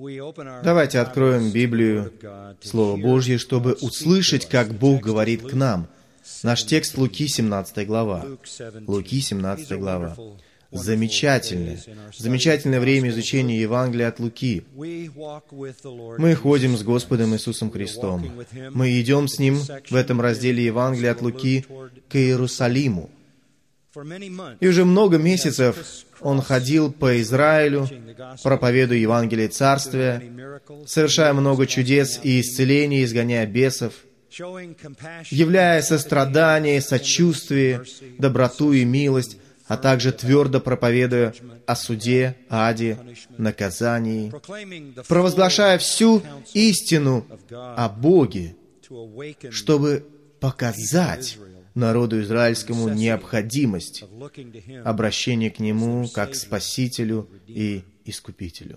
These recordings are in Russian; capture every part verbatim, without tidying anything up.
Давайте откроем Библию, Слово Божье, чтобы услышать, как Бог говорит к нам. Наш текст Луки, семнадцатая глава. Луки, семнадцатая глава. Замечательное, замечательное время изучения Евангелия от Луки. Мы ходим с Господом Иисусом Христом. Мы идем с Ним в этом разделе Евангелия от Луки к Иерусалиму. И уже много месяцев Он ходил по Израилю, проповедуя Евангелие Царствия, совершая много чудес и исцелений, изгоняя бесов, являя сострадание, сочувствие, доброту и милость, а также твердо проповедуя о суде, аде, наказании, провозглашая всю истину о Боге, чтобы показать народу израильскому необходимость обращения к Нему как к Спасителю и Искупителю.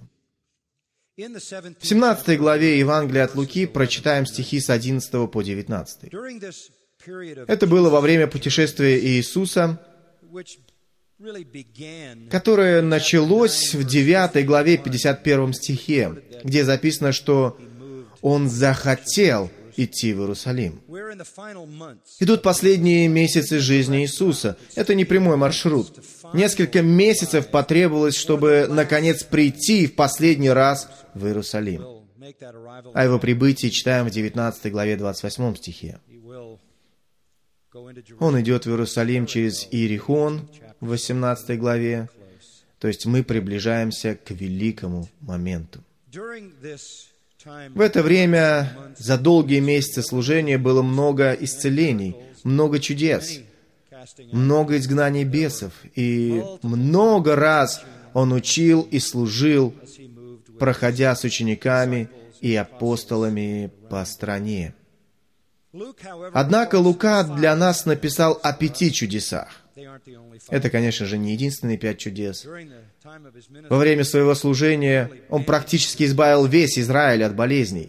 В семнадцатой главе Евангелия от Луки прочитаем стихи с одиннадцатого по девятнадцатый. Это было во время путешествия Иисуса, которое началось в девятой главе пятьдесят первом стихе, где записано, что Он захотел идти в Иерусалим. Идут последние месяцы жизни Иисуса. Это не прямой маршрут. Несколько месяцев потребовалось, чтобы, наконец, прийти в последний раз в Иерусалим. О Его прибытии читаем в девятнадцатой главе двадцать восьмом стихе. Он идет в Иерусалим через Иерихон в восемнадцатой главе. То есть мы приближаемся к великому моменту. В это время, за долгие месяцы служения, было много исцелений, много чудес, много изгнаний бесов, и много раз Он учил и служил, проходя с учениками и апостолами по стране. Однако Лука для нас написал о пяти чудесах. Это, конечно же, не единственные пять чудес. Во время своего служения Он практически избавил весь Израиль от болезней.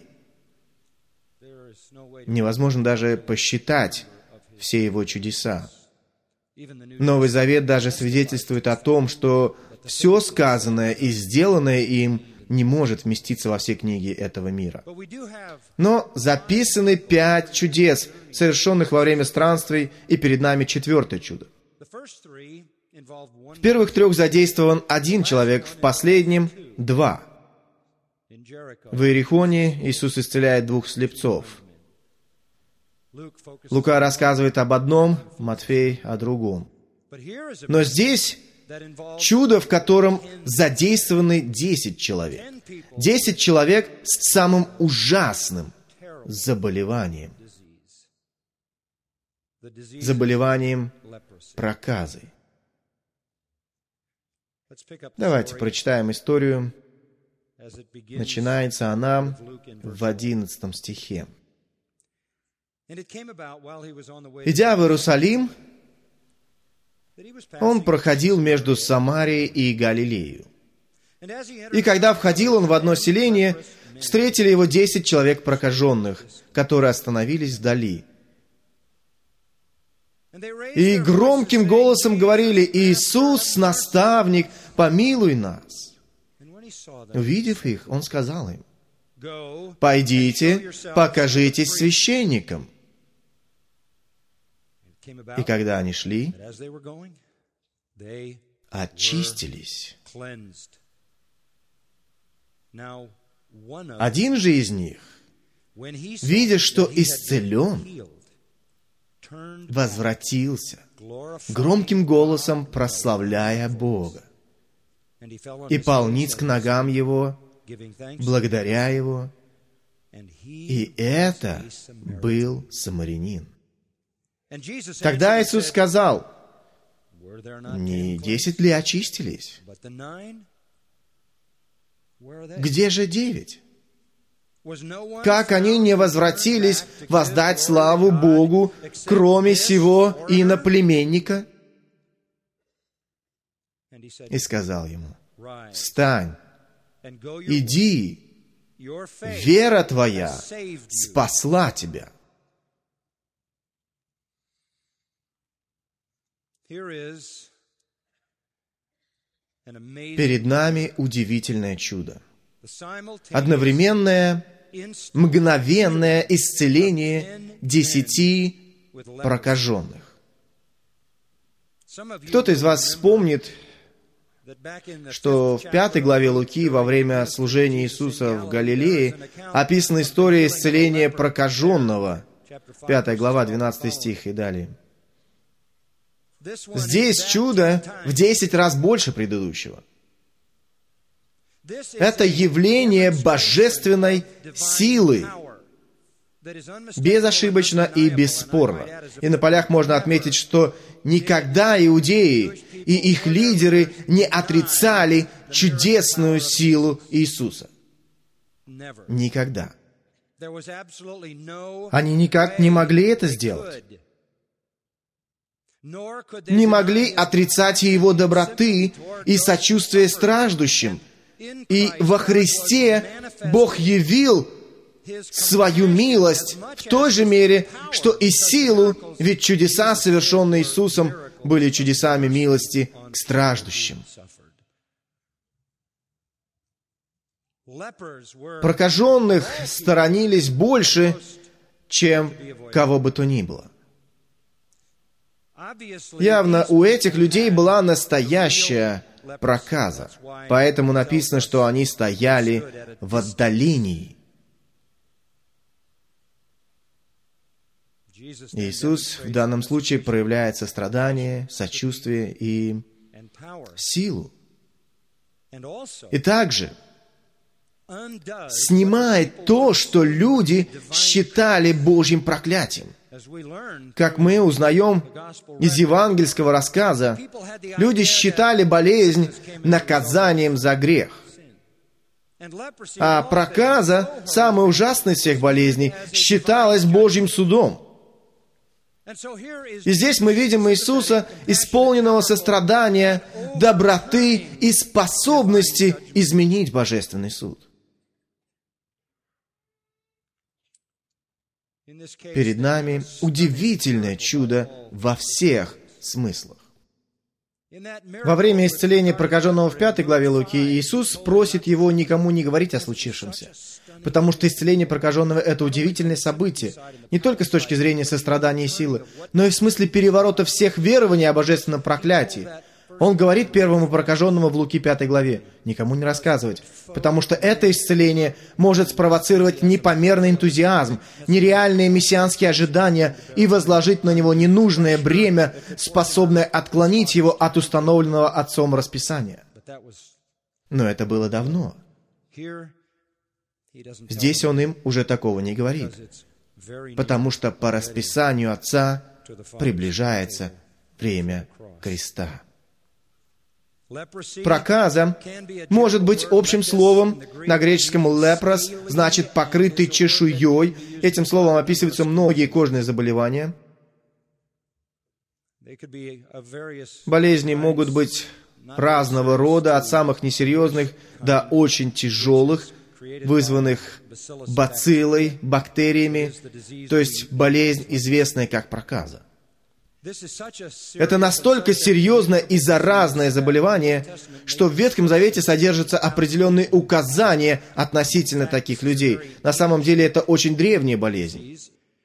Невозможно даже посчитать все Его чудеса. Новый Завет даже свидетельствует о том, что все сказанное и сделанное им не может вместиться во все книги этого мира. Но записаны пять чудес, совершенных во время странствий, и перед нами четвертое чудо. В первых трех задействован один человек, в последнем — два. В Иерихоне Иисус исцеляет двух слепцов. Лука рассказывает об одном, Матфей — о другом. Но здесь чудо, в котором задействованы десять человек. Десять человек с самым ужасным заболеванием. Заболеванием проказой. Давайте прочитаем историю. Начинается она в одиннадцатом стихе. «Идя в Иерусалим, Он проходил между Самарией и Галилеей. И когда входил Он в одно селение, встретили Его десять человек прокаженных, которые остановились вдали. И громким голосом говорили: „Иисус, наставник, помилуй нас!“ Увидев их, Он сказал им: „Пойдите, покажитесь священникам“. И когда они шли, очистились. Один же из них, видя, что исцелен, возвратился, громким голосом прославляя Бога, и пал ниц к ногам Его, благодаря Его, и это был самарянин. Тогда Иисус сказал: „Не десять ли очистились? Где же девять? Как они не возвратились воздать славу Богу, кроме сего иноплеменника?“ И сказал ему: „Встань, иди, вера твоя спасла тебя“. Перед нами удивительное чудо. Одновременное, мгновенное исцеление десяти прокаженных. Кто-то из вас вспомнит, что в пятой главе Луки во время служения Иисуса в Галилее описана история исцеления прокаженного. пятая глава, двенадцатый стих и далее. Здесь чудо в десять раз больше предыдущего. Это явление божественной силы, безошибочно и бесспорно. И на полях можно отметить, что никогда иудеи и их лидеры не отрицали чудесную силу Иисуса. Никогда. Они никак не могли это сделать. Не могли отрицать Его доброты и сочувствия страждущим. И во Христе Бог явил свою милость в той же мере, что и силу, ведь чудеса, совершенные Иисусом, были чудесами милости к страждущим. Прокаженных сторонились больше, чем кого бы то ни было. Явно у этих людей была настоящая проказа, поэтому написано, что они стояли в отдалении. Иисус в данном случае проявляет сострадание, сочувствие и силу. И также снимает то, что люди считали Божьим проклятием. Как мы узнаем из евангельского рассказа, люди считали болезнь наказанием за грех. А проказа, самая ужасная из всех болезней, считалась Божьим судом. И здесь мы видим Иисуса, исполненного сострадания, доброты и способности изменить божественный суд. Перед нами удивительное чудо во всех смыслах. Во время исцеления прокаженного в пятой главе Луки Иисус просит его никому не говорить о случившемся, потому что исцеление прокаженного — это удивительное событие, не только с точки зрения сострадания и силы, но и в смысле переворота всех верований о божественном проклятии. Он говорит первому прокаженному в Луки пятой главе: никому не рассказывать, потому что это исцеление может спровоцировать непомерный энтузиазм, нереальные мессианские ожидания и возложить на него ненужное бремя, способное отклонить его от установленного Отцом расписания. Но это было давно. Здесь он им уже такого не говорит, потому что по расписанию Отца приближается время креста. Проказа может быть общим словом. На греческом «лепрос» значит «покрытый чешуей». Этим словом описываются многие кожные заболевания. Болезни могут быть разного рода, от самых несерьезных до очень тяжелых, вызванных бациллой, бактериями, то есть болезнь, известная как проказа. Это настолько серьезное и заразное заболевание, что в Ветхом Завете содержатся определенные указания относительно таких людей. На самом деле это очень древняя болезнь.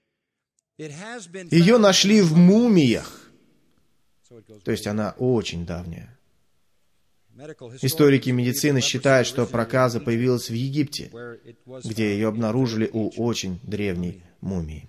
Ее нашли в мумиях, то есть она очень давняя. Историки медицины считают, что проказа появилась в Египте, где ее обнаружили у очень древней мумии.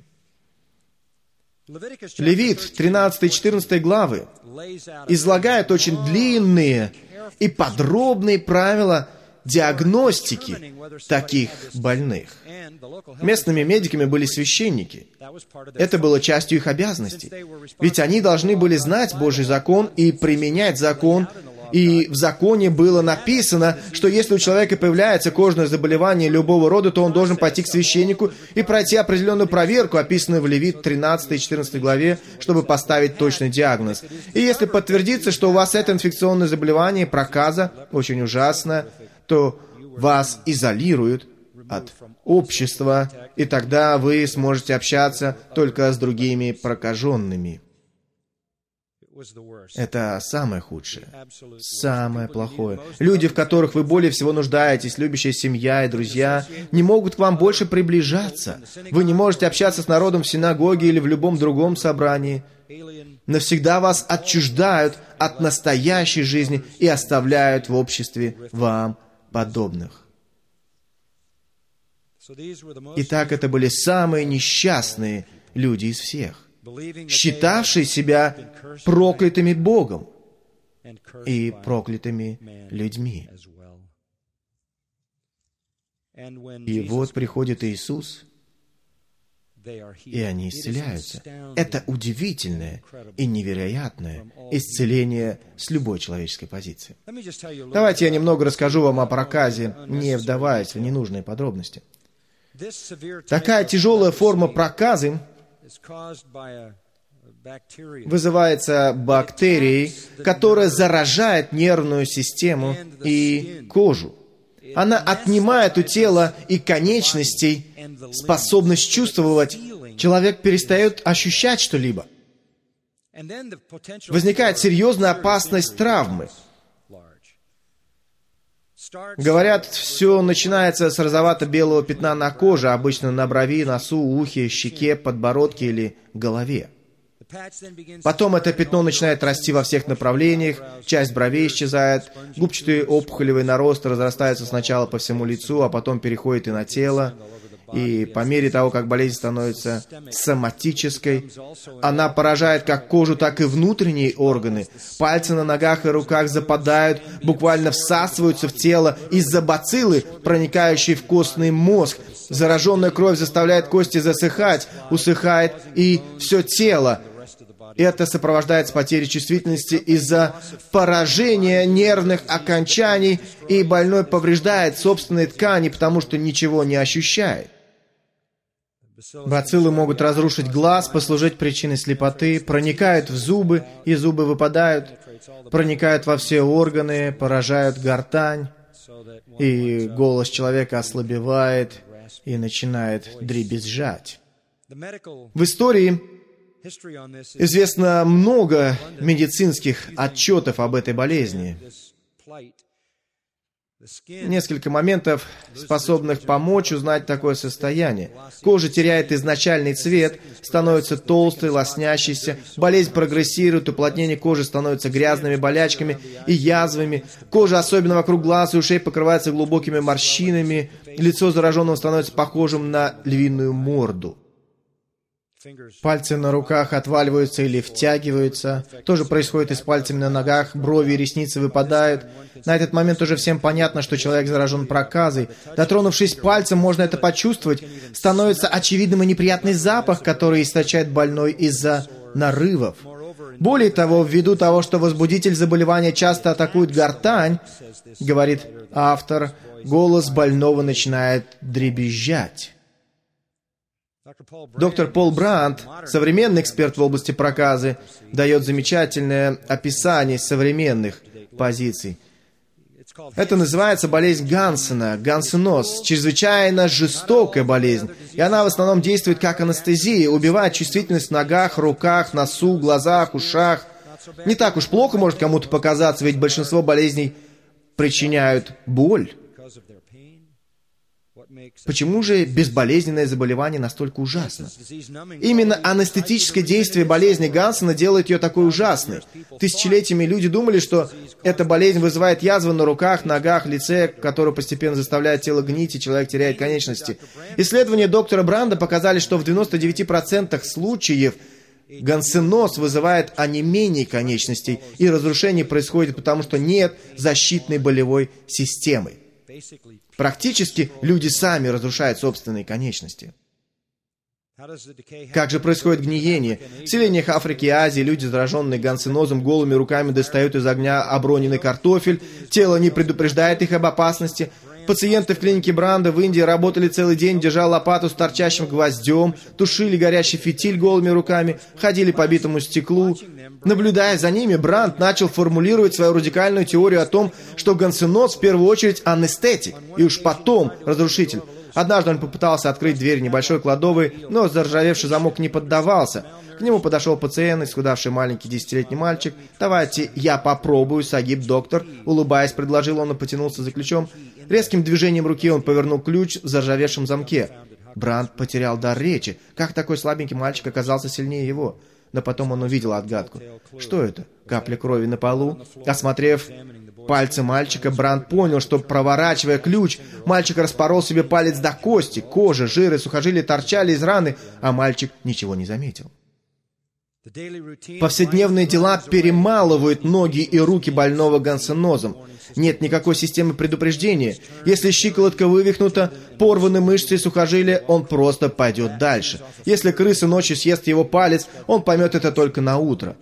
Левит, тринадцатая-четырнадцатая главы, излагают очень длинные и подробные правила диагностики таких больных. Местными медиками были священники. Это было частью их обязанностей. Ведь они должны были знать Божий закон и применять закон. И в законе было написано, что если у человека появляется кожное заболевание любого рода, то он должен пойти к священнику и пройти определенную проверку, описанную в Левит тринадцатой и четырнадцатой главе, чтобы поставить точный диагноз. И если подтвердится, что у вас это инфекционное заболевание, проказа, очень ужасное, то вас изолируют от общества, и тогда вы сможете общаться только с другими прокаженными. Это самое худшее, самое плохое. Люди, в которых вы более всего нуждаетесь, любящая семья и друзья, не могут к вам больше приближаться. Вы не можете общаться с народом в синагоге или в любом другом собрании. Навсегда вас отчуждают от настоящей жизни и оставляют в обществе вам подобных. Итак, это были самые несчастные люди из всех, считавшие себя проклятыми Богом и проклятыми людьми. И вот приходит Иисус, и они исцеляются. Это удивительное и невероятное исцеление с любой человеческой позиции. Давайте я немного расскажу вам о проказе, не вдаваясь в ненужные подробности. Такая тяжелая форма проказы вызывается бактерией, которая заражает нервную систему и кожу. Она отнимает у тела и конечностей способность чувствовать. Человек перестает ощущать что-либо. Возникает серьезная опасность травмы. Говорят, все начинается с розовато-белого пятна на коже, обычно на брови, носу, ухе, щеке, подбородке или голове. Потом это пятно начинает расти во всех направлениях, часть бровей исчезает, губчатый опухолевый нарост разрастается сначала по всему лицу, а потом переходит и на тело. И по мере того, как болезнь становится соматической, она поражает как кожу, так и внутренние органы. Пальцы на ногах и руках западают, буквально всасываются в тело из-за бациллы, проникающей в костный мозг. Зараженная кровь заставляет кости засыхать, усыхает и все тело. Это сопровождается потерей чувствительности из-за поражения нервных окончаний, и больной повреждает собственные ткани, потому что ничего не ощущает. Бациллы могут разрушить глаз, послужить причиной слепоты, проникают в зубы, и зубы выпадают, проникают во все органы, поражают гортань, и голос человека ослабевает и начинает дребезжать. В истории известно много медицинских отчетов об этой болезни. Несколько моментов, способных помочь узнать такое состояние. Кожа теряет изначальный цвет, становится толстой, лоснящейся, болезнь прогрессирует, уплотнение кожи становится грязными болячками и язвами, кожа, особенно вокруг глаз и ушей, покрывается глубокими морщинами, лицо зараженного становится похожим на львиную морду. Пальцы на руках отваливаются или втягиваются. То же происходит и с пальцами на ногах, брови и ресницы выпадают. На этот момент уже всем понятно, что человек заражен проказой. Дотронувшись пальцем, можно это почувствовать. Становится очевидным и неприятный запах, который источает больной из-за нарывов. Более того, ввиду того, что возбудитель заболевания часто атакует гортань, говорит автор, голос больного начинает дребезжать. Доктор Пол Бранд, современный эксперт в области проказы, дает замечательное описание современных позиций. Это называется болезнь Гансена, гансеноз, чрезвычайно жестокая болезнь, и она в основном действует как анестезия, убивает чувствительность в ногах, руках, носу, глазах, ушах. Не так уж плохо может кому-то показаться, ведь большинство болезней причиняют боль. Почему же безболезненное заболевание настолько ужасно? Именно анестетическое действие болезни Гансена делает ее такой ужасной. Тысячелетиями люди думали, что эта болезнь вызывает язвы на руках, ногах, лице, которая постепенно заставляет тело гнить, и человек теряет конечности. Исследования доктора Бранда показали, что в девяноста девяти процентах случаев гансеноз вызывает онемение конечностей, и разрушение происходит потому, что нет защитной болевой системы. Практически люди сами разрушают собственные конечности. Как же происходит гниение? В селениях Африки и Азии люди, зараженные гансенозом, голыми руками достают из огня оброненный картофель, тело не предупреждает их об опасности. Пациенты в клинике Бранда в Индии работали целый день, держа лопату с торчащим гвоздем, тушили горящий фитиль голыми руками, ходили по битому стеклу. Наблюдая за ними, Бранд начал формулировать свою радикальную теорию о том, что гансеноз в первую очередь анестетик, и уж потом разрушитель. Однажды он попытался открыть дверь небольшой кладовой, но заржавевший замок не поддавался. К нему подошел пациент, исхудавший маленький десятилетний мальчик. «Давайте я попробую, Сагиб, доктор», — улыбаясь, предложил он и потянулся за ключом. Резким движением руки он повернул ключ в заржавевшем замке. Бранд потерял дар речи. Как такой слабенький мальчик оказался сильнее его? Но потом он увидел отгадку. Что это? Капля крови на полу? Осмотрев пальцы мальчика, Бранд понял, что, проворачивая ключ, мальчик распорол себе палец до кости. Кожа, жир и сухожилия торчали из раны, а мальчик ничего не заметил. Повседневные дела перемалывают ноги и руки больного гансенозом. Нет никакой системы предупреждения. Если щиколотка вывихнута, порваны мышцы и сухожилия, он просто пойдет дальше. Если крыса ночью съест его палец, он поймет это только на утро.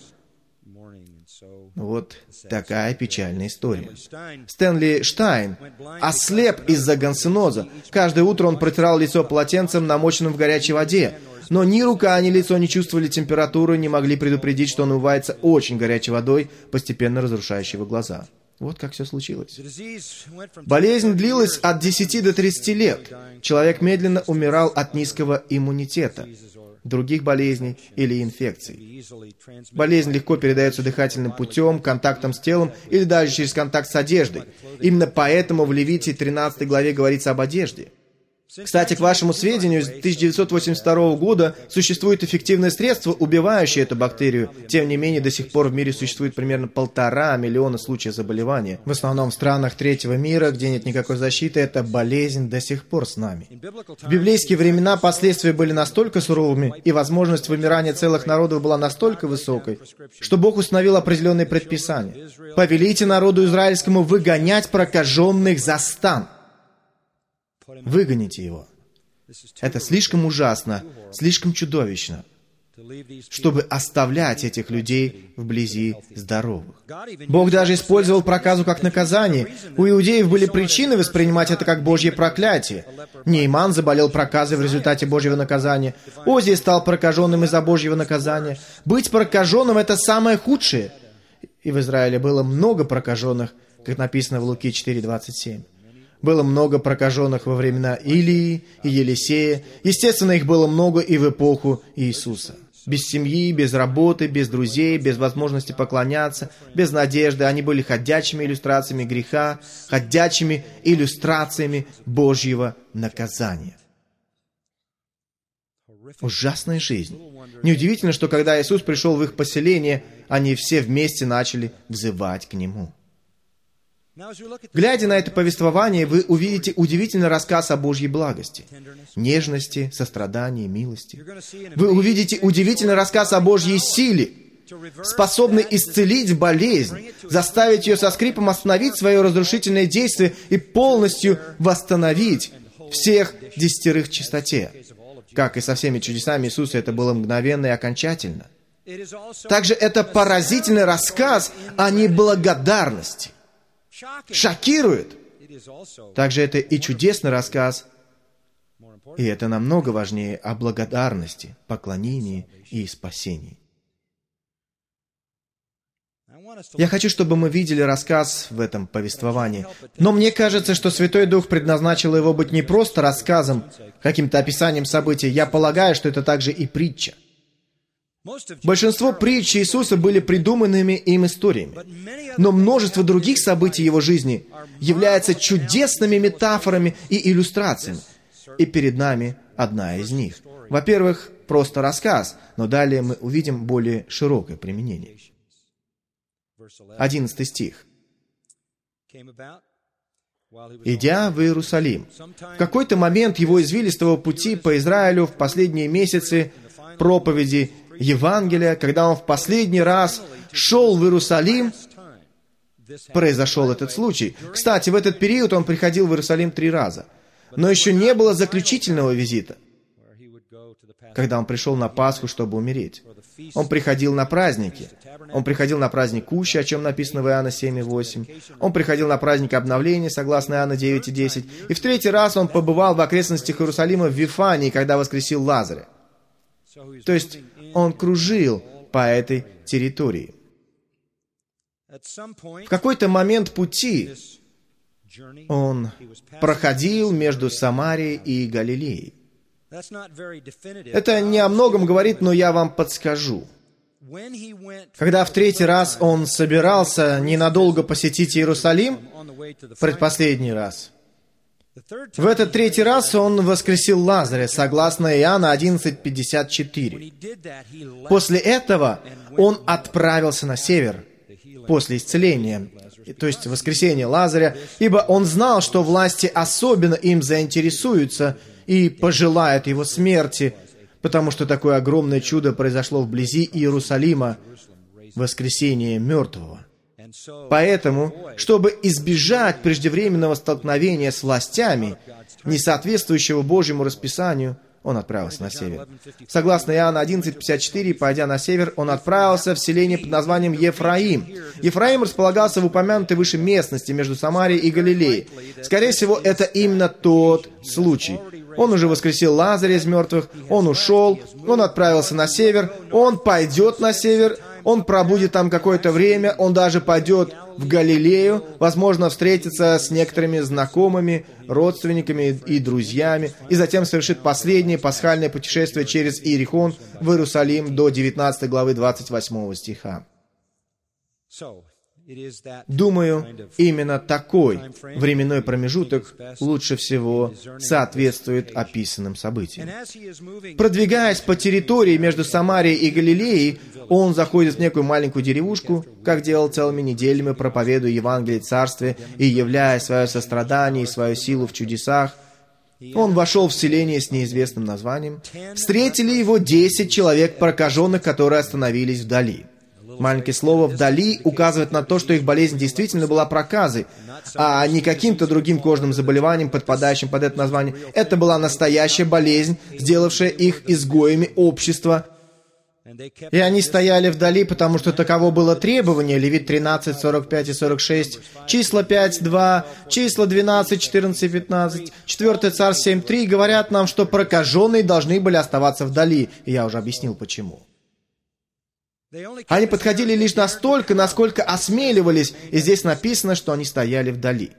Вот такая печальная история. Стэнли Штайн ослеп из-за гансеноза. Каждое утро он протирал лицо полотенцем, намоченным в горячей воде. Но ни рука, ни лицо не чувствовали температуры, не могли предупредить, что он умывается очень горячей водой, постепенно разрушающей его глаза. Вот как все случилось. Болезнь длилась от десяти до тридцати лет. Человек медленно умирал от низкого иммунитета, других болезней или инфекций. Болезнь легко передается дыхательным путем, контактом с телом или даже через контакт с одеждой. Именно поэтому в Левите тринадцатой главе говорится об одежде. Кстати, к вашему сведению, с тысяча девятьсот восемьдесят второго года существует эффективное средство, убивающее эту бактерию. Тем не менее, до сих пор в мире существует примерно полтора миллиона случаев заболевания. В основном в странах третьего мира, где нет никакой защиты, эта болезнь до сих пор с нами. В библейские времена последствия были настолько суровыми, и возможность вымирания целых народов была настолько высокой, что Бог установил определенные предписания. «Повелите народу израильскому выгонять прокаженных за стан». Выгоните его. Это слишком ужасно, слишком чудовищно, чтобы оставлять этих людей вблизи здоровых. Бог даже использовал проказу как наказание. У иудеев были причины воспринимать это как Божье проклятие. Нейман заболел проказой в результате Божьего наказания. Озия стал прокаженным из-за Божьего наказания. Быть прокаженным — это самое худшее. И в Израиле было много прокаженных, как написано в Луки четыре двадцать семь. Было много прокаженных во времена Илии и Елисея. Естественно, их было много и в эпоху Иисуса. Без семьи, без работы, без друзей, без возможности поклоняться, без надежды. Они были ходячими иллюстрациями греха, ходячими иллюстрациями Божьего наказания. Ужасная жизнь. Неудивительно, что когда Иисус пришел в их поселение, они все вместе начали взывать к Нему. Глядя на это повествование, вы увидите удивительный рассказ о Божьей благости, нежности, сострадании, милости. Вы увидите удивительный рассказ о Божьей силе, способной исцелить болезнь, заставить ее со скрипом остановить свое разрушительное действие и полностью восстановить всех десятерых в чистоте. Как и со всеми чудесами Иисуса, это было мгновенно и окончательно. Также это поразительный рассказ о неблагодарности. Шокирует. Также это и чудесный рассказ, и это намного важнее о благодарности, поклонении и спасении. Я хочу, чтобы мы видели рассказ в этом повествовании. Но мне кажется, что Святой Дух предназначил его быть не просто рассказом, каким-то описанием событий. Я полагаю, что это также и притча. Большинство притч Иисуса были придуманными им историями, но множество других событий Его жизни являются чудесными метафорами и иллюстрациями. И перед нами одна из них. Во-первых, просто рассказ, но далее мы увидим более широкое применение. Одиннадцатый стих. «Идя в Иерусалим, в какой-то момент его извилистого пути по Израилю в последние месяцы проповеди Евангелия, когда он в последний раз шел в Иерусалим, произошел этот случай. Кстати, в этот период он приходил в Иерусалим три раза. Но еще не было заключительного визита, когда он пришел на Пасху, чтобы умереть. Он приходил на праздники. Он приходил на праздник Кущи, о чем написано в Иоанна семь восемь. Он приходил на праздник Обновления, согласно Иоанна девять десять. И в третий раз он побывал в окрестностях Иерусалима в Вифании, когда воскресил Лазаря. То есть он кружил по этой территории. В какой-то момент пути Он проходил между Самарией и Галилеей. Это не о многом говорит, но я вам подскажу. Когда в третий раз он собирался ненадолго посетить Иерусалим, предпоследний раз, в этот третий раз он воскресил Лазаря, согласно Иоанна одиннадцать пятьдесят четыре. После этого он отправился на север, после исцеления, то есть воскресения Лазаря, ибо он знал, что власти особенно им заинтересуются и пожелают его смерти, потому что такое огромное чудо произошло вблизи Иерусалима, воскресение мертвого. Поэтому, чтобы избежать преждевременного столкновения с властями, не соответствующего Божьему расписанию, он отправился на север. Согласно Иоанна одиннадцать пятьдесят четыре, пойдя на север, он отправился в селение под названием Ефраим. Ефраим располагался в упомянутой выше местности между Самарией и Галилеей. Скорее всего, это именно тот случай. Он уже воскресил Лазаря из мертвых, он ушел, он отправился на север, он пойдет на север, он пробудет там какое-то время, он даже пойдет в Галилею, возможно, встретится с некоторыми знакомыми, родственниками и друзьями, и затем совершит последнее пасхальное путешествие через Иерихон в Иерусалим до девятнадцатой главы двадцать восьмого стиха. Думаю, именно такой временной промежуток лучше всего соответствует описанным событиям. Продвигаясь по территории между Самарией и Галилеей, он заходит в некую маленькую деревушку, как делал целыми неделями, проповедуя Евангелие Царствия и являя свое сострадание и свою силу в чудесах. Он вошел в селение с неизвестным названием. Встретили его десять человек прокаженных, которые остановились вдали. Маленькое слово «вдали» указывает на то, что их болезнь действительно была проказой, а не каким-то другим кожным заболеванием, подпадающим под это название. Это была настоящая болезнь, сделавшая их изгоями общества. И они стояли вдали, потому что таково было требование. Левит тринадцать, сорок пять и сорок шесть, числа пять, два, числа двенадцать, четырнадцать и пятнадцать, четвёртый Царь семь, три говорят нам, что прокаженные должны были оставаться вдали. И я уже объяснил, почему. Они подходили лишь настолько, насколько осмеливались, и здесь написано, что они стояли вдали.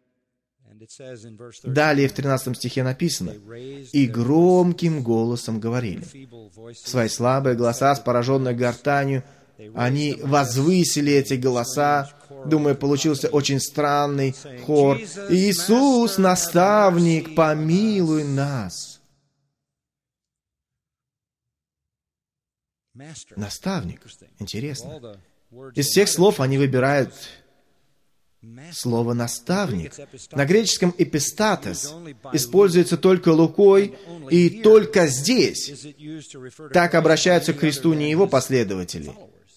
Далее в тринадцатом стихе написано: «И громким голосом говорили». Свои слабые голоса с пораженной гортанью, они возвысили эти голоса. Думаю, получился очень странный хор. «Иисус, наставник, помилуй нас». Наставник. Интересно. Из всех слов они выбирают слово «наставник». На греческом «эпистатес» используется только Лукой, и только здесь так обращаются к Христу не его последователи.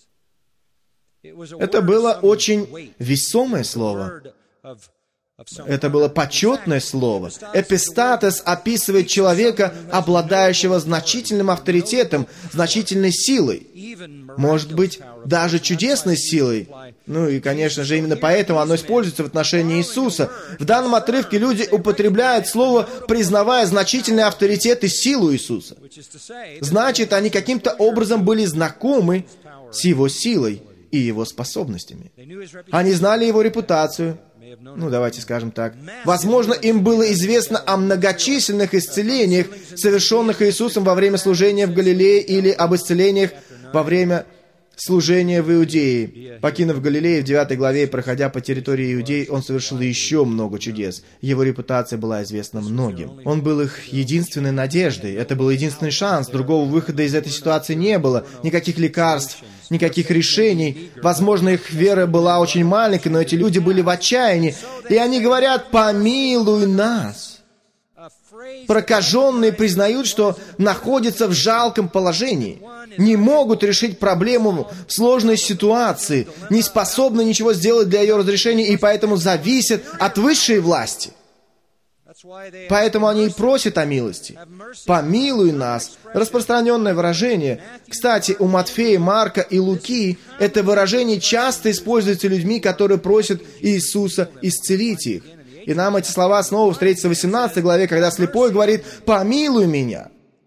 Это было очень весомое слово. Это было почетное слово. Эпистатес описывает человека, обладающего значительным авторитетом, значительной силой. Может быть, даже чудесной силой. Ну и, конечно же, именно поэтому оно используется в отношении Иисуса. В данном отрывке люди употребляют слово, признавая значительный авторитет и силу Иисуса. Значит, они каким-то образом были знакомы с Его силой и Его способностями. Они знали Его репутацию. Ну, давайте скажем так. Возможно, им было известно о многочисленных исцелениях, совершенных Иисусом во время служения в Галилее, или об исцелениях во время служения в Иудее. Покинув Галилею в девятой главе и проходя по территории Иудеи, он совершил еще много чудес. Его репутация была известна многим. Он был их единственной надеждой. Это был единственный шанс. Другого выхода из этой ситуации не было. Никаких лекарств, никаких решений. Возможно, их вера была очень маленькой, но эти люди были в отчаянии. И они говорят: «Помилуй нас». Прокаженные признают, что находятся в жалком положении, не могут решить проблему в сложной ситуации, не способны ничего сделать для ее разрешения и поэтому зависят от высшей власти. Поэтому они и просят о милости. «Помилуй нас» — распространенное выражение. Кстати, у Матфея, Марка и Луки это выражение часто используется людьми, которые просят Иисуса исцелить их. И нам эти слова снова встретятся в восемнадцатой главе, когда слепой говорит: «Помилуй меня».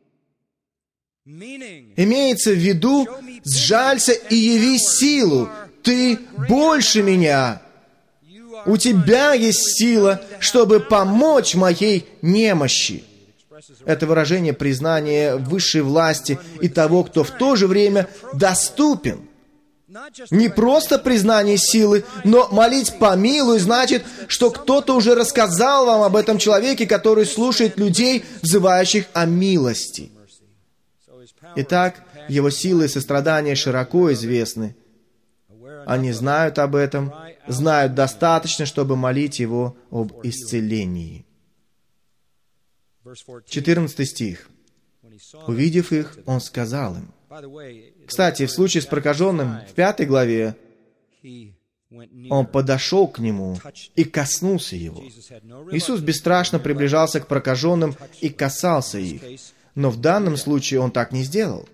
Имеется в виду: «Сжалься и яви силу, ты больше меня». У Тебя есть сила, чтобы помочь моей немощи». Это выражение признания высшей власти и того, кто в то же время доступен. Не просто признание силы, но молить «помилуй» значит, что кто-то уже рассказал вам об этом человеке, который слушает людей, взывающих о милости. Итак, Его силы и сострадания широко известны. Они знают об этом, знают достаточно, чтобы молить Его об исцелении. четырнадцатый стих. «Увидев их, Он сказал им». Кстати, в случае с прокаженным, в пятой главе, он подошел к нему и коснулся его. Иисус бесстрашно приближался к прокаженным и касался их. Но в данном случае он так не сделал.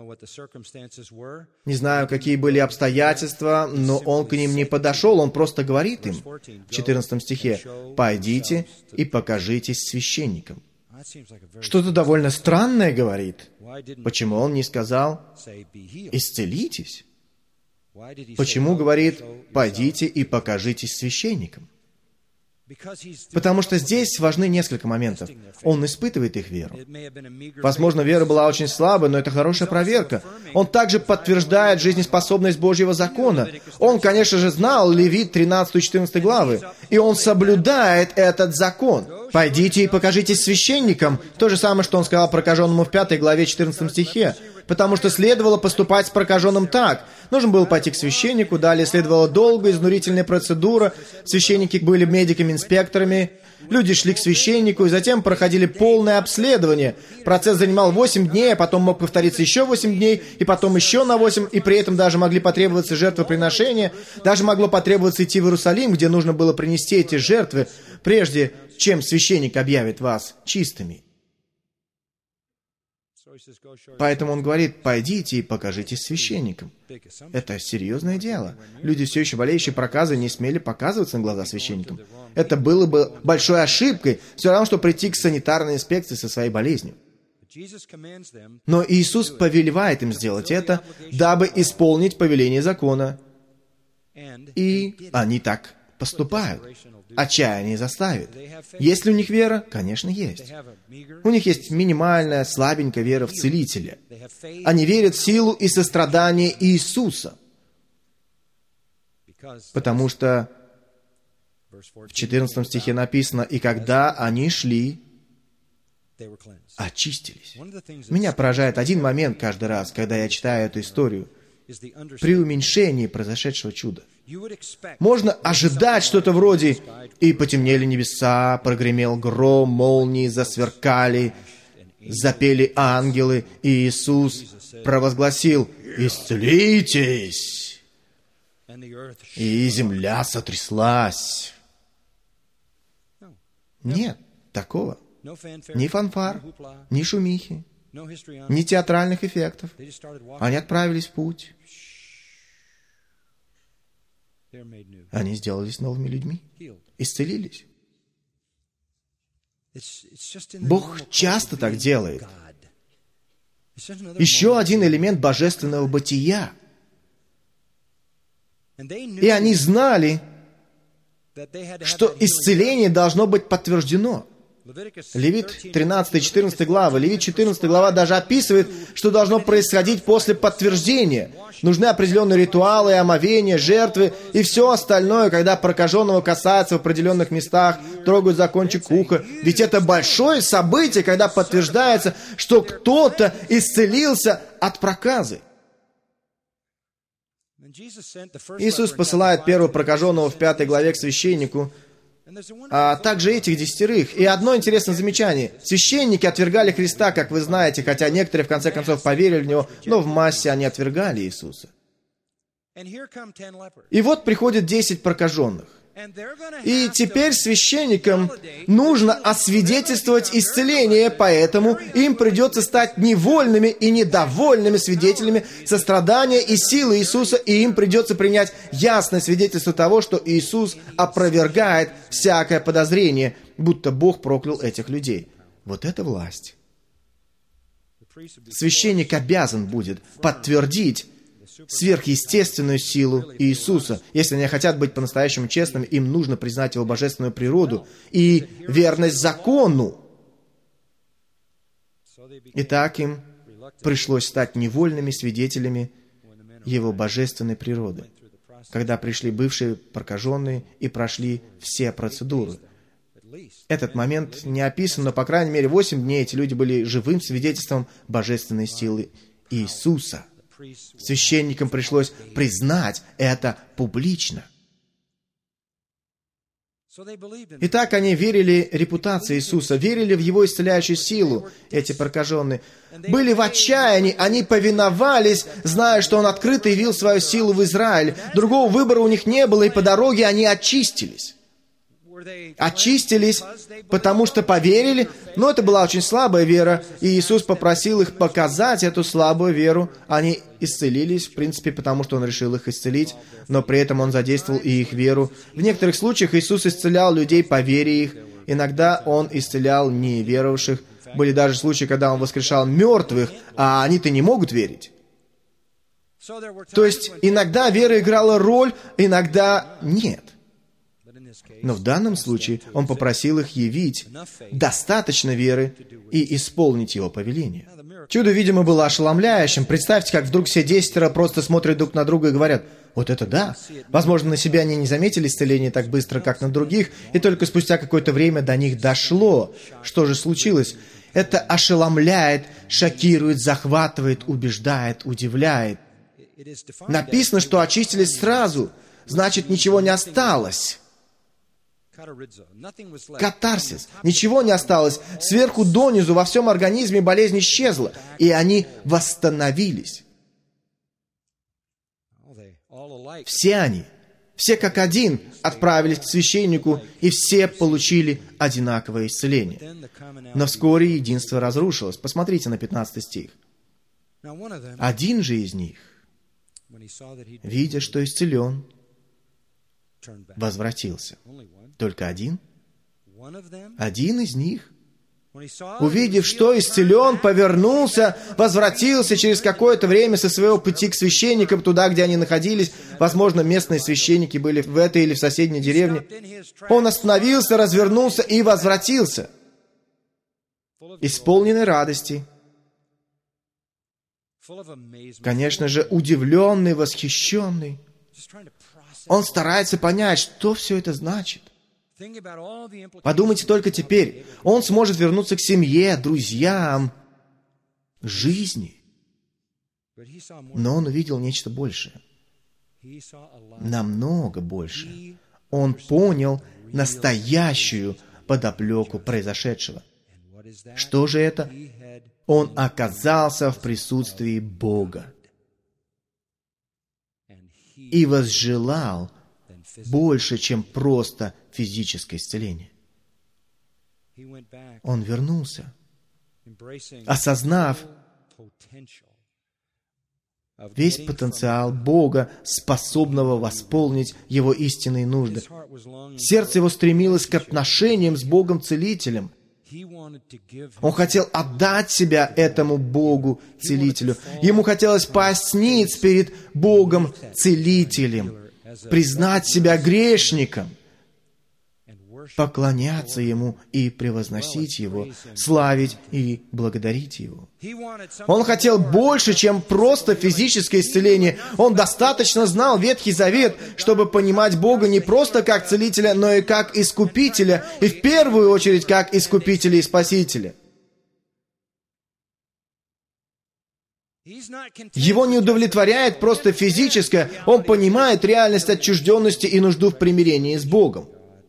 Не знаю, какие были обстоятельства, но он к ним не подошел, он просто говорит им в четырнадцатом стихе: «Пойдите и покажитесь священникам». Что-то довольно странное говорит. Почему он не сказал «исцелитесь»? Почему говорит «пойдите и покажитесь священникам»? Потому что здесь важны несколько моментов. Он испытывает их веру. Возможно, вера была очень слабой, но это хорошая проверка. Он также подтверждает жизнеспособность Божьего закона. Он, конечно же, знал Левит тринадцатой и четырнадцатой главы, и он соблюдает этот закон. «Пойдите и покажитесь священникам». То же самое, что он сказал прокаженному в пятой главе четырнадцатом стихе. Потому что следовало поступать с прокаженным так. Нужно было пойти к священнику, далее следовала долгая, изнурительная процедура. Священники были медиками-инспекторами. Люди шли к священнику и затем проходили полное обследование. Процесс занимал восемь дней, а потом мог повториться еще восемь дней, и потом еще на восемь, и при этом даже могли потребоваться жертвоприношения. Даже могло потребоваться идти в Иерусалим, где нужно было принести эти жертвы, прежде чем священник объявит вас чистыми. Поэтому он говорит: «Пойдите и покажитесь священникам». Это серьезное дело. Люди, все еще болеющие проказой, не смели показываться на глаза священникам. Это было бы большой ошибкой, все равно, что прийти к санитарной инспекции со своей болезнью. Но Иисус повелевает им сделать это, дабы исполнить повеление закона. И они так поступают. Отчаяние заставит. Есть ли у них вера? Конечно, есть. У них есть минимальная, слабенькая вера в Целителя. Они верят в силу и сострадание Иисуса. Потому что в четырнадцатом стихе написано: «И когда они шли, очистились». Меня поражает один момент каждый раз, когда я читаю эту историю. При уменьшении произошедшего чуда. Можно ожидать что-то вроде: «И потемнели небеса, прогремел гром, молнии засверкали, запели ангелы, и Иисус провозгласил: исцелитесь!» И земля сотряслась. Нет такого. Ни фанфар, ни шумихи, ни театральных эффектов. Они отправились в путь. Они сделались новыми людьми, исцелились. Бог часто так делает. Еще один элемент божественного бытия. И они знали, что исцеление должно быть подтверждено. Левит тринадцатая и четырнадцатая глава. Левит четырнадцатая глава даже описывает, что должно происходить после подтверждения. Нужны определенные ритуалы, омовения, жертвы и все остальное, когда прокаженного касаются в определенных местах, трогают за кончик уха. Ведь это большое событие, когда подтверждается, что кто-то исцелился от проказы. Иисус посылает первого прокаженного в пятой главе к священнику, а также этих десятерых. И одно интересное замечание. Священники отвергали Христа, как вы знаете, хотя некоторые в конце концов поверили в Него, но в массе они отвергали Иисуса. И вот приходят десять прокаженных. И теперь священникам нужно освидетельствовать исцеление, поэтому им придется стать невольными и недовольными свидетелями сострадания и силы Иисуса, и им придется принять ясное свидетельство того, что Иисус опровергает всякое подозрение, будто Бог проклял этих людей. Вот это власть. Священник обязан будет подтвердить сверхъестественную силу Иисуса. Если они хотят быть по-настоящему честными, им нужно признать Его божественную природу и верность закону. Итак, им пришлось стать невольными свидетелями Его божественной природы, когда пришли бывшие прокаженные и прошли все процедуры. Этот момент не описан, но, по крайней мере, восемь дней эти люди были живым свидетельством божественной силы Иисуса. Священникам пришлось признать это публично. Итак, они верили репутации Иисуса, верили в Его исцеляющую силу, эти прокаженные. Были в отчаянии, они повиновались, зная, что Он открыто явил свою силу в Израиле. Другого выбора у них не было, и по дороге они очистились. Очистились, потому что поверили, но это была очень слабая вера, и Иисус попросил их показать эту слабую веру. Они исцелились, в принципе, потому что Он решил их исцелить, но при этом Он задействовал и их веру. В некоторых случаях Иисус исцелял людей по вере их, иногда Он исцелял неверовавших. Были даже случаи, когда Он воскрешал мертвых, а они-то не могут верить. То есть иногда вера играла роль, иногда нет. Но в данном случае Он попросил их явить достаточно веры и исполнить Его повеление. Чудо, видимо, было ошеломляющим. Представьте, как вдруг все десятеро просто смотрят друг на друга и говорят: «Вот это да!» Возможно, на себя они не заметили исцеление так быстро, как на других, и только спустя какое-то время до них дошло. Что же случилось? Это ошеломляет, шокирует, захватывает, убеждает, удивляет. Написано, что очистились сразу, значит, ничего не осталось. Катарсис. Ничего не осталось. Сверху донизу во всем организме болезнь исчезла, и они восстановились. Все они, все как один, отправились к священнику, и все получили одинаковое исцеление. Но вскоре единство разрушилось. Посмотрите на пятнадцатый стих. Один же из них, видя, что исцелен, возвратился. Только один? Один из них, увидев, что исцелен, повернулся, возвратился через какое-то время со своего пути к священникам, туда, где они находились. Возможно, местные священники были в этой или в соседней деревне. Он остановился, развернулся и возвратился, исполненный радости. Конечно же, удивленный, восхищенный. Он старается понять, что все это значит. Подумайте только теперь. Он сможет вернуться к семье, друзьям, жизни. Но он увидел нечто большее. Намного больше. Он понял настоящую подоплеку произошедшего. Что же это? Он оказался в присутствии Бога и возжелал больше, чем просто физическое исцеление. Он вернулся, осознав весь потенциал Бога, способного восполнить его истинные нужды. Сердце его стремилось к отношениям с Богом-Целителем. Он хотел отдать себя этому Богу-Целителю. Ему хотелось пасть ниц перед Богом-Целителем, признать себя грешником, поклоняться Ему и превозносить Его, славить и благодарить Его. Он хотел больше, чем просто физическое исцеление. Он достаточно знал Ветхий Завет, чтобы понимать Бога не просто как Целителя, но и как Искупителя, и в первую очередь как Искупителя и Спасителя. Его не удовлетворяет просто физическое, он понимает реальность отчужденности и нужду в примирении с Богом.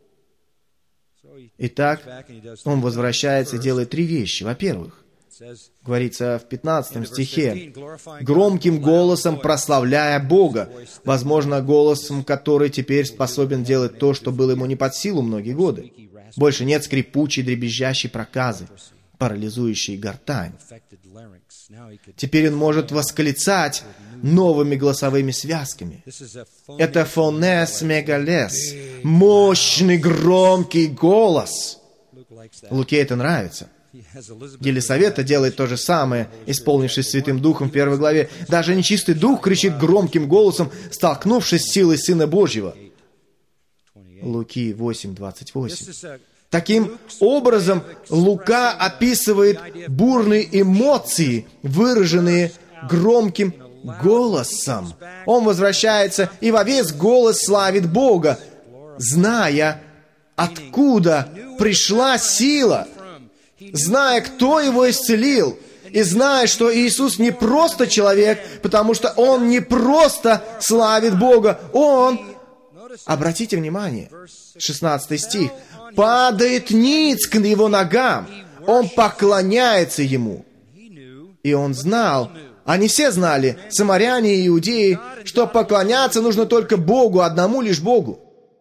Итак, он возвращается и делает три вещи. Во-первых, говорится в пятнадцатом стихе, громким голосом прославляя Бога, возможно, голосом, который теперь способен делать то, что было ему не под силу многие годы. Больше нет скрипучей, дребезжащей проказы, парализующей гортань. Теперь он может восклицать новыми голосовыми связками. Это фонес мегалес, мощный громкий голос. Луке это нравится. Елисавета делает то же самое, исполнившись Святым Духом в первой главе. Даже нечистый дух кричит громким голосом, столкнувшись с силой Сына Божьего. Луки восемь, двадцать восемь. Таким образом, Лука описывает бурные эмоции, выраженные громким голосом. Он возвращается и во весь голос славит Бога, зная, откуда пришла сила, зная, кто его исцелил, и зная, что Иисус не просто человек, потому что Он не просто славит Бога, Он, обратите внимание, шестнадцатый стих, падает ниц к Его ногам, Он поклоняется Ему. И Он знал, они все знали, самаряне и иудеи, что поклоняться нужно только Богу, одному лишь Богу.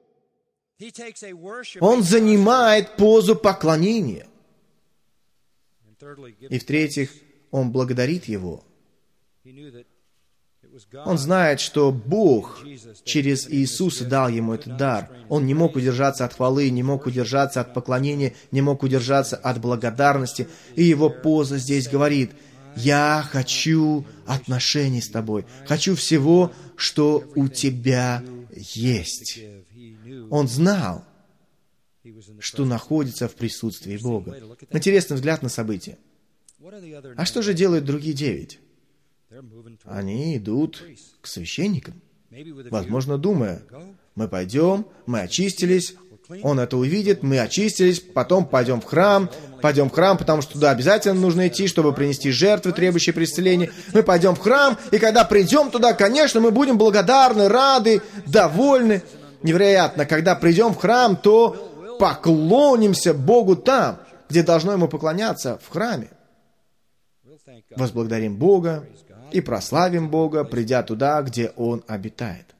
Он занимает позу поклонения. И в-третьих, он благодарит Его. Он знает, что Бог через Иисуса дал ему этот дар. Он не мог удержаться от хвалы, не мог удержаться от поклонения, не мог удержаться от благодарности. И его поза здесь говорит: «Я хочу отношений с тобой, хочу всего, что у тебя есть». Он знал, что находится в присутствии Бога. Интересный взгляд на события. А что же делают другие девять? Они идут к священникам, возможно, думая: мы пойдем, мы очистились, он это увидит, мы очистились, потом пойдем в храм, пойдем в храм, потому что туда обязательно нужно идти, чтобы принести жертвы, требующие исцеления. Мы пойдем в храм, и когда придем туда, конечно, мы будем благодарны, рады, довольны. Невероятно, когда придем в храм, то поклонимся Богу там, где должно Ему поклоняться, в храме. Возблагодарим Бога и прославим Бога, придя туда, где Он обитает.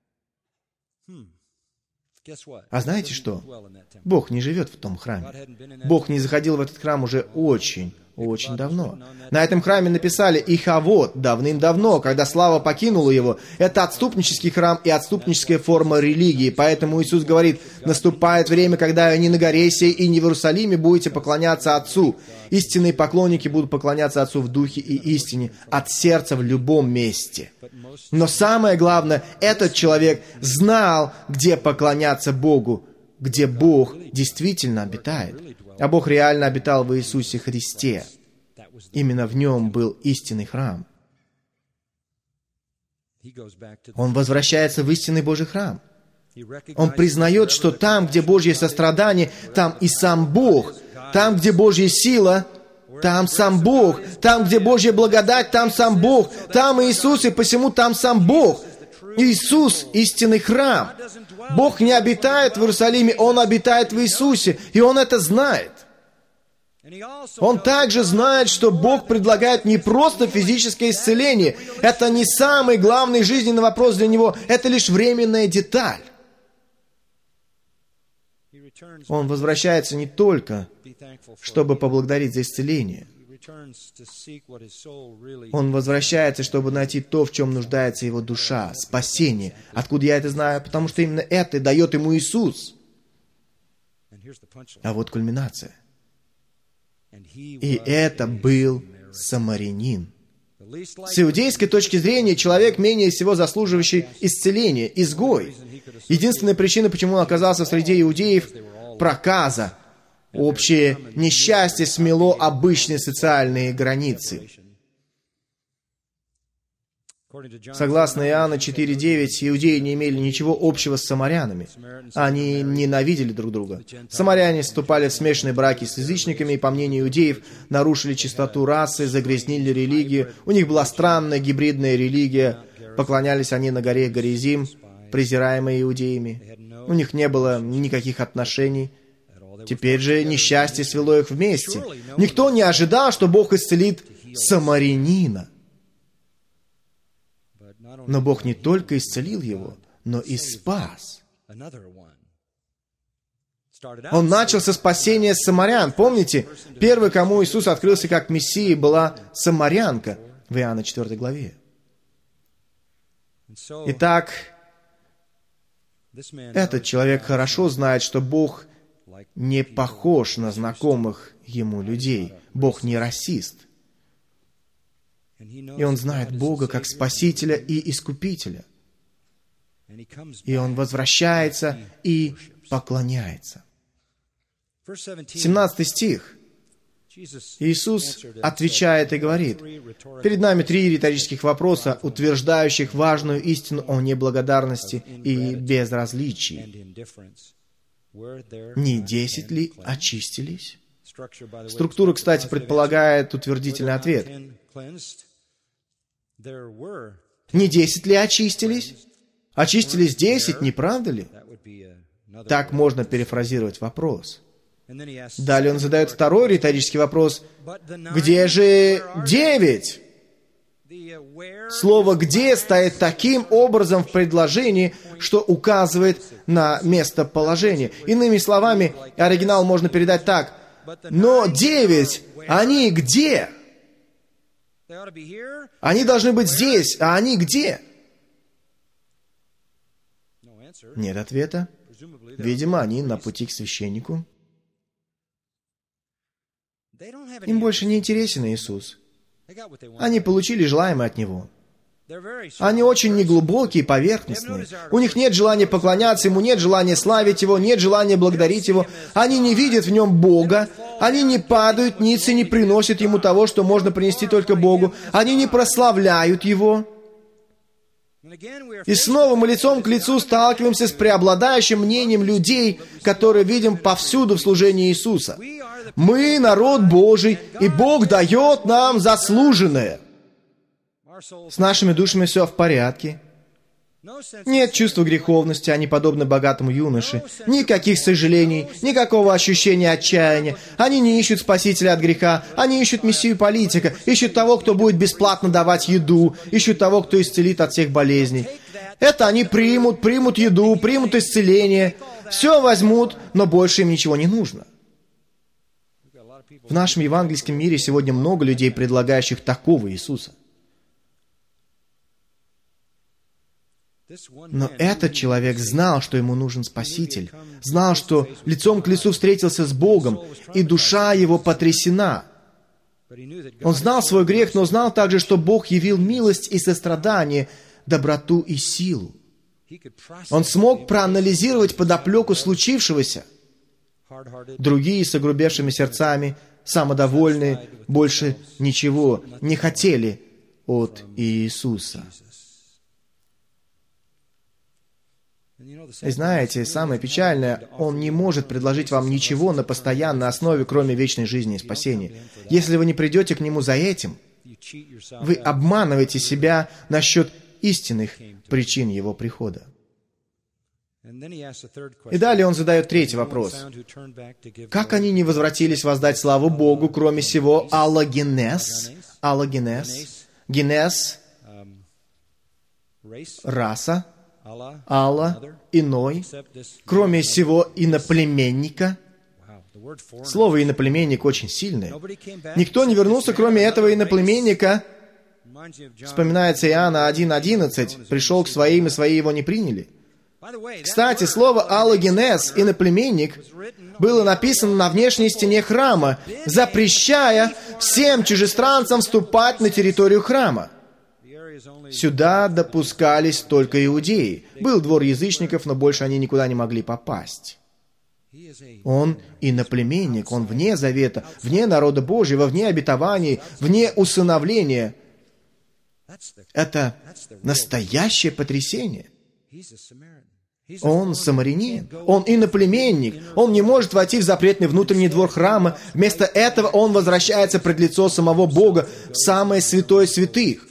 А знаете что? Бог не живет в том храме. Бог не заходил в этот храм уже очень, очень давно. На этом храме написали «Ихавод» давным-давно, когда слава покинула его. Это отступнический храм и отступническая форма религии. Поэтому Иисус говорит: «Наступает время, когда ни на горе сей и ни в Иерусалиме будете поклоняться Отцу». Истинные поклонники будут поклоняться Отцу в духе и истине, от сердца в любом месте. Но самое главное, этот человек знал, где поклоняться Богу, где Бог действительно обитает. А Бог реально обитал в Иисусе Христе. Именно в Нем был истинный храм. Он возвращается в истинный Божий храм. Он признает, что там, где Божье сострадание, там и сам Бог. Там, где Божья сила, там сам Бог. Там, где Божья благодать, там сам Бог. Там Иисус, и посему там сам Бог. Иисус — истинный храм. Бог не обитает в Иерусалиме, Он обитает в Иисусе, и Он это знает. Он также знает, что Бог предлагает не просто физическое исцеление. Это не самый главный жизненный вопрос для Него, это лишь временная деталь. Он возвращается не только, чтобы поблагодарить за исцеление. Он возвращается, чтобы найти то, в чем нуждается его душа, спасение. Откуда я это знаю? Потому что именно это дает ему Иисус. А вот кульминация. И это был самарянин. С иудейской точки зрения, человек, менее всего заслуживающий исцеления, изгой. Единственная причина, почему он оказался среди иудеев — проказа. Общее несчастье смело обычные социальные границы. Согласно Иоанна четыре девять, иудеи не имели ничего общего с самарянами. Они ненавидели друг друга. Самаряне вступали в смешанные браки с язычниками и, по мнению иудеев, нарушили чистоту расы, загрязнили религию. У них была странная гибридная религия. Поклонялись они на горе Горизим, презираемой иудеями. У них не было никаких отношений. Теперь же несчастье свело их вместе. Никто не ожидал, что Бог исцелит самарянина. Но Бог не только исцелил его, но и спас. Он начал со спасения самарян. Помните, первой, кому Иисус открылся как Мессия, была самарянка в Иоанна четвёртой главе. Итак, этот человек хорошо знает, что Бог не похож на знакомых ему людей. Бог не расист. И Он знает Бога как Спасителя и Искупителя. И Он возвращается и поклоняется. семнадцатый стих. Иисус отвечает и говорит: перед нами три риторических вопроса, утверждающих важную истину о неблагодарности и безразличии. Не десять ли очистились? Структура, кстати, предполагает утвердительный ответ. Не десять ли очистились? Очистились десять, не правда ли? Так можно перефразировать вопрос. Далее он задает второй риторический вопрос. Где же девять? Слово «где» стоит таким образом в предложении, что указывает на местоположение. Иными словами, оригинал можно передать так: но девять, они где? Они должны быть здесь, а они где? Нет ответа. Видимо, они на пути к священнику. Им больше не интересен Иисус. Они получили желаемое от Него. Они очень неглубокие, поверхностные. У них нет желания поклоняться Ему, нет желания славить Его, нет желания благодарить Его. Они не видят в Нем Бога. Они не падают ниц и не приносят Ему того, что можно принести только Богу. Они не прославляют Его. И снова мы лицом к лицу сталкиваемся с преобладающим мнением людей, которые видим повсюду в служении Иисуса. Мы народ Божий, и Бог дает нам заслуженное. С нашими душами все в порядке. Нет чувства греховности, они подобны богатому юноше. Никаких сожалений, никакого ощущения отчаяния. Они не ищут спасителя от греха, они ищут мессию политика, ищут того, кто будет бесплатно давать еду, ищут того, кто исцелит от всех болезней. Это они примут, примут еду, примут исцеление, все возьмут, но больше им ничего не нужно. В нашем евангельском мире сегодня много людей, предлагающих такого Иисуса. Но этот человек знал, что ему нужен Спаситель, знал, что лицом к лицу встретился с Богом, и душа его потрясена. Он знал свой грех, но знал также, что Бог явил милость и сострадание, доброту и силу. Он смог проанализировать подоплеку случившегося. Другие с огрубевшими сердцами, самодовольные, больше ничего не хотели от Иисуса. И знаете, самое печальное, Он не может предложить вам ничего на постоянной основе, кроме вечной жизни и спасения. Если вы не придете к Нему за этим, вы обманываете себя насчет истинных причин Его прихода. И далее Он задает третий вопрос. Как они не возвратились воздать славу Богу, кроме сего аллогенез? Аллогенез. Генез. Раса. Алла, иной, кроме сего иноплеменника. Слово «иноплеменник» очень сильное. Никто не вернулся, кроме этого иноплеменника. Вспоминается Иоанна один одиннадцать. «Пришел к своим, и свои его не приняли». Кстати, слово «аллогенез», «иноплеменник», было написано на внешней стене храма, запрещая всем чужестранцам вступать на территорию храма. Сюда допускались только иудеи. Был двор язычников, но больше они никуда не могли попасть. Он иноплеменник, он вне завета, вне народа Божьего, вне обетований, вне усыновления. Это настоящее потрясение. Он самарянин, он иноплеменник, он не может войти в запретный внутренний двор храма. Вместо этого он возвращается пред лицо самого Бога в самое святое святых.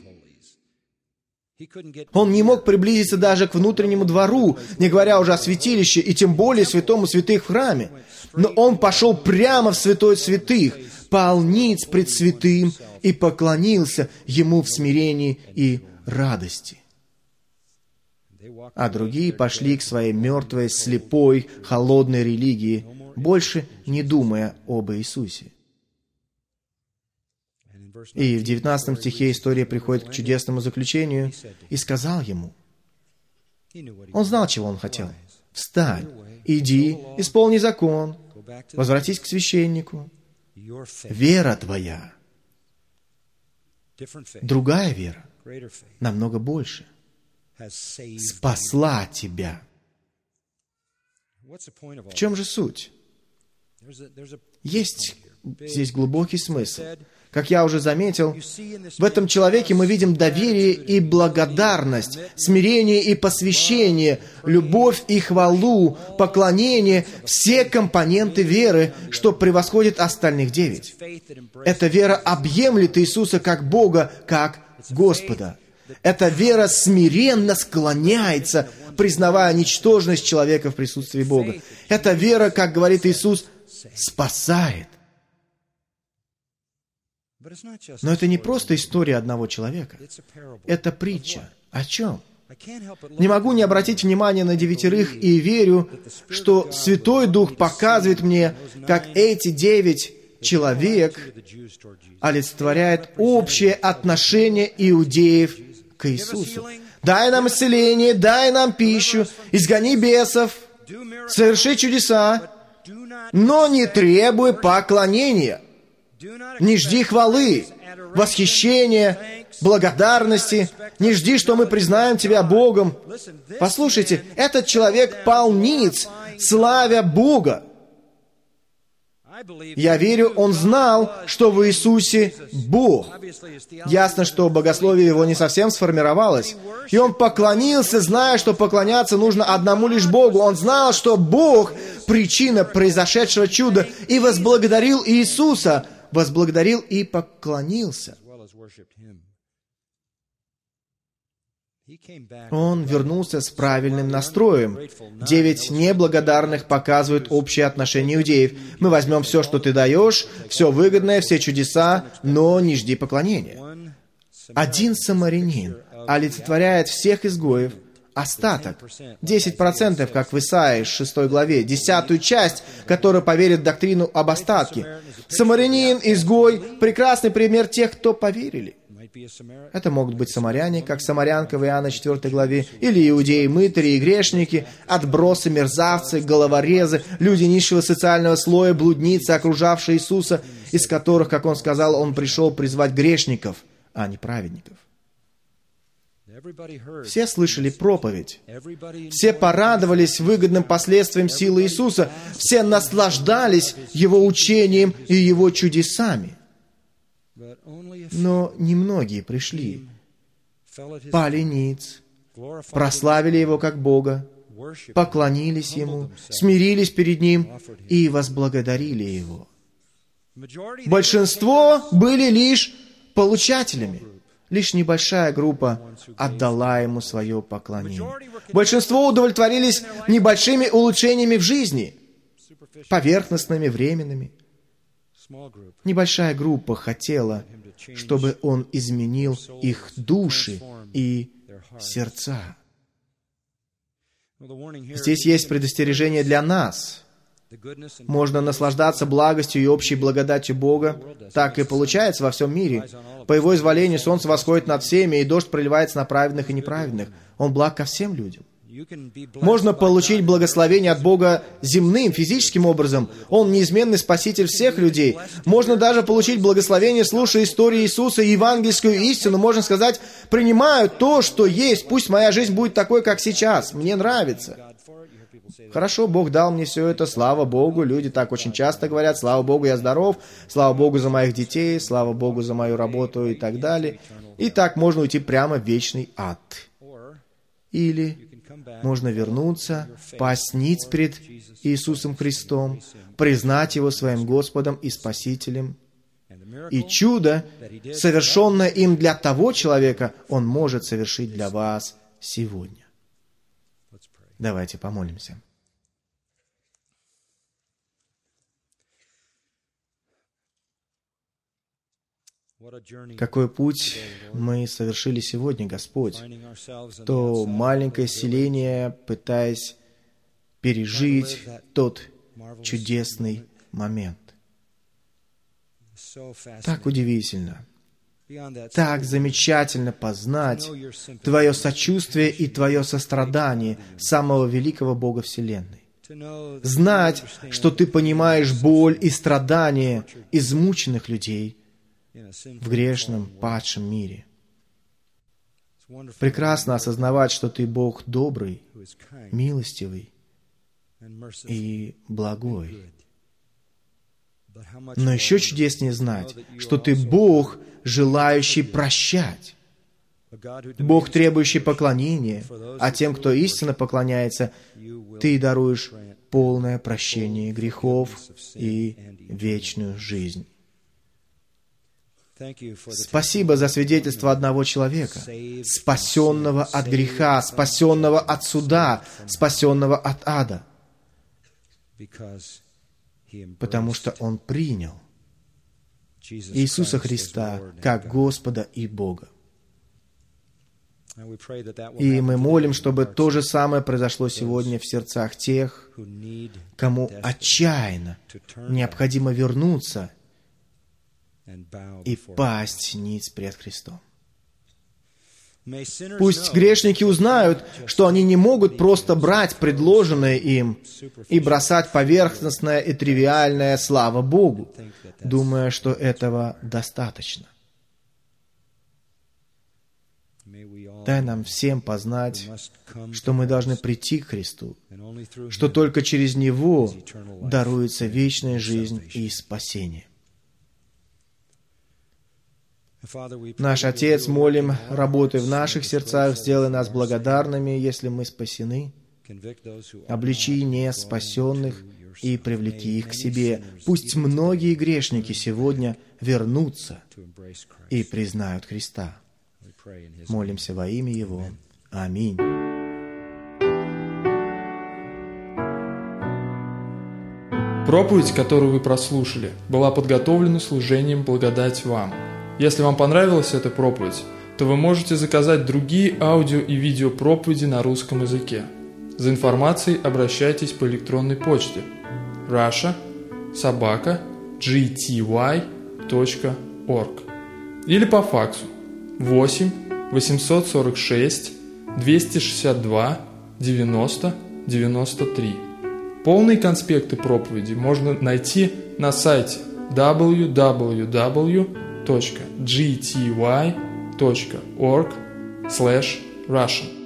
Он не мог приблизиться даже к внутреннему двору, не говоря уже о святилище, и тем более святому святых в храме. Но он пошел прямо в святое святых, полниц пред святым, и поклонился ему в смирении и радости. А другие пошли к своей мертвой, слепой, холодной религии, больше не думая об Иисусе. И в девятнадцатом стихе история приходит к чудесному заключению. «И сказал ему». Он знал, чего он хотел. «Встань, иди, исполни закон, возвратись к священнику». Вера твоя, другая вера, намного больше, спасла тебя. В чем же суть? Есть здесь глубокий смысл. Как я уже заметил, в этом человеке мы видим доверие и благодарность, смирение и посвящение, любовь и хвалу, поклонение, все компоненты веры, что превосходит остальных девять. Эта вера объемлет Иисуса как Бога, как Господа. Эта вера смиренно склоняется, признавая ничтожность человека в присутствии Бога. Эта вера, как говорит Иисус, спасает. Но это не просто история одного человека. Это притча. О чем? Не могу не обратить внимание на девятерых и верю, что Святой Дух показывает мне, как эти девять человек олицетворяют общее отношение иудеев к Иисусу. Дай нам исцеление, дай нам пищу, изгони бесов, соверши чудеса, но не требуй поклонения. Не жди хвалы, восхищения, благодарности. Не жди, что мы признаем Тебя Богом. Послушайте, этот человек пал ниц, славя Бога. Я верю, он знал, что в Иисусе Бог. Ясно, что богословие его не совсем сформировалось. И он поклонился, зная, что поклоняться нужно одному лишь Богу. Он знал, что Бог — причина произошедшего чуда, и возблагодарил Иисуса, возблагодарил и поклонился. Он вернулся с правильным настроем. Девять неблагодарных показывают общее отношение иудеев. Мы возьмем все, что ты даешь, все выгодное, все чудеса, но не жди поклонения. Один самарянин олицетворяет всех изгоев, остаток, десять процентов, как в Исаии, шестой главе, десятую часть, которая поверит в доктрину об остатке. Самарянин, изгой, прекрасный пример тех, кто поверили. Это могут быть самаряне, как самарянка в Иоанна четвёртой главе, или иудеи, мытари и грешники, отбросы, мерзавцы, головорезы, люди низшего социального слоя, блудницы, окружавшие Иисуса, из которых, как Он сказал, Он пришел призвать грешников, а не праведников. Все слышали проповедь. Все порадовались выгодным последствиям силы Иисуса. Все наслаждались Его учением и Его чудесами. Но немногие пришли, пали ниц, прославили Его как Бога, поклонились Ему, смирились перед Ним и возблагодарили Его. Большинство были лишь получателями. Лишь небольшая группа отдала Ему свое поклонение. Большинство удовлетворились небольшими улучшениями в жизни, поверхностными, временными. Небольшая группа хотела, чтобы Он изменил их души и сердца. Здесь есть предостережение для нас. Можно наслаждаться благостью и общей благодатью Бога. Так и получается во всем мире. По Его изволению солнце восходит над всеми, и дождь проливается на праведных и неправедных. Он благ ко всем людям. Можно получить благословение от Бога земным, физическим образом. Он неизменный спаситель всех людей. Можно даже получить благословение, слушая истории Иисуса и евангельскую истину. Можно сказать: принимаю то, что есть. Пусть моя жизнь будет такой, как сейчас. Мне нравится. Хорошо, Бог дал мне все это, слава Богу. Люди так очень часто говорят: слава Богу, я здоров, слава Богу за моих детей, слава Богу за мою работу и так далее. И так можно уйти прямо в вечный ад. Или можно вернуться, пасть ниц перед Иисусом Христом, признать Его своим Господом и Спасителем. И чудо, совершенное им для того человека, Он может совершить для вас сегодня. Давайте помолимся. Какой путь мы совершили сегодня, Господь? То маленькое селение, пытаясь пережить тот чудесный момент. Так удивительно. Так замечательно познать Твое сочувствие и Твое сострадание самого великого Бога Вселенной. Знать, что ты понимаешь боль и страдания измученных людей в грешном, падшем мире. Прекрасно осознавать, что ты Бог добрый, милостивый и благой. Но еще чудеснее знать, что ты Бог, желающий прощать. Бог, требующий поклонения, а тем, кто истинно поклоняется, ты даруешь полное прощение грехов и вечную жизнь. Спасибо за свидетельство одного человека, спасенного от греха, спасенного от суда, спасенного от ада, потому что он принял Иисуса Христа как Господа и Бога. И мы молим, чтобы то же самое произошло сегодня в сердцах тех, кому отчаянно необходимо вернуться и пасть ниц пред Христом. Пусть грешники узнают, что они не могут просто брать предложенное им и бросать поверхностное и тривиальное «слава Богу», думая, что этого достаточно. Дай нам всем познать, что мы должны прийти к Христу, что только через Него даруется вечная жизнь и спасение. Наш Отец, молим, работай в наших сердцах, сделай нас благодарными, если мы спасены. Обличи неспасенных и привлеки их к себе. Пусть многие грешники сегодня вернутся и признают Христа. Молимся во имя Его. Аминь. Проповедь, которую вы прослушали, была подготовлена служением «Благодать вам». Если вам понравилась эта проповедь, то вы можете заказать другие аудио и видео проповеди на русском языке. За информацией обращайтесь по электронной почте russia собака джи ти уай точка орг или по факсу восемь восемьсот сорок шесть двести шестьдесят два девяносто девяносто три. Полные конспекты проповеди можно найти на сайте дабл ю дабл ю дабл ю точка джи ти уай точка орг слэш раша.